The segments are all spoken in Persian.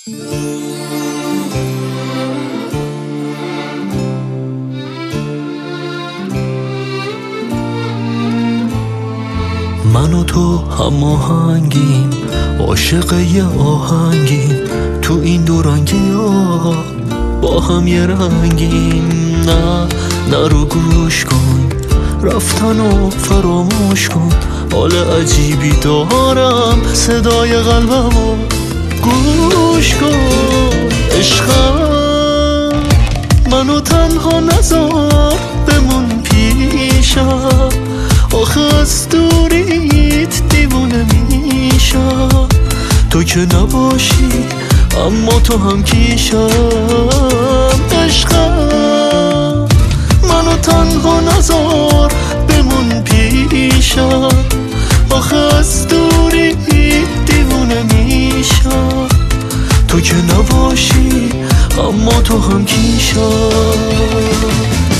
من و تو هماهنگیم، عاشق یه آهنگیم، تو این دورانگی ها با هم یه رنگیم. نه رو گوش کن، رفتن و فراموش کن، حال عجیبی دارم، صدای قلبمو گوش کن. عشقم منو تنها نذار، بمون پیشم، آخه از دوریت دیوونه میشم. تو که نباشی اما تو هم کیشم. عشقم منو تنها نذار، بمون پیشم، آخه از دوریت دیوونه میشم. تو که نباشی اما تو هم کیشم.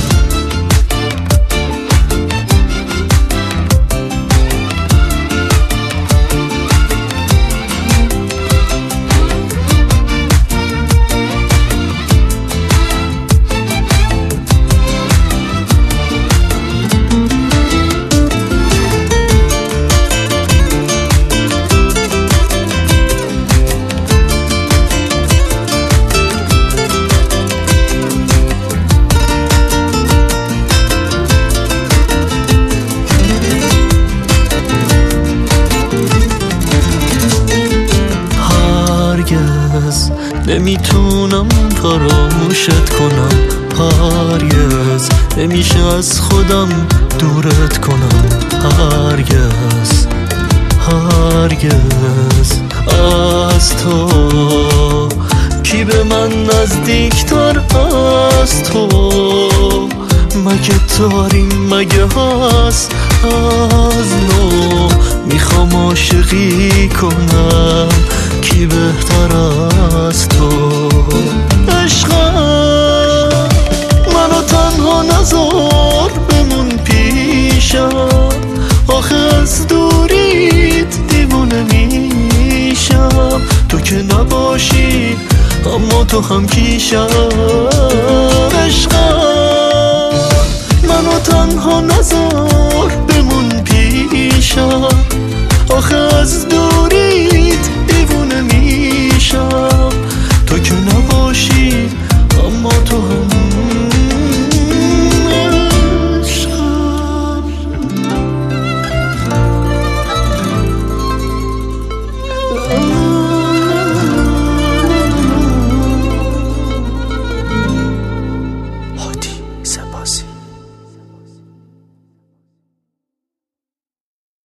نمیتونم فراموشت کنم، هرگز نمیشه از خودم دورت کنم. هرگز از تو کی به من نزدیکتر از تو؟ مگه داریم مگه هست از نو؟ میخوام عاشقی کنم، کی بهتر از تو؟ عشقم منو تنها نذار، بمون پیشم، آخه از دوریت دیوونه میشم. تو که نباشی اما تو هم کیشم. عشقم منو تنها نذار، بمون پیشم، آخه از دوریت